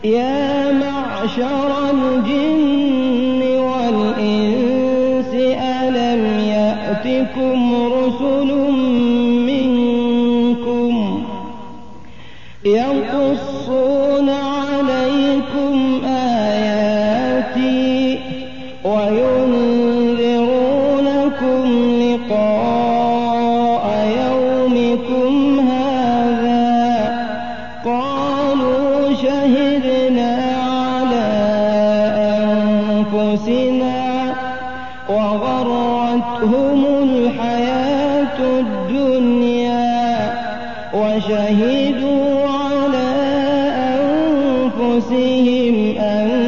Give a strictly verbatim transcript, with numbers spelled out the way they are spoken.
يا معشر الجن والإنس ألم يأتكم رسل منكم يقصون عليكم آياتي وينذرونكم لقاء يومكم هذا قالوا شهدنا على أنفسنا وغرتهم الحياة الدنيا وشهدوا على أنفسهم أن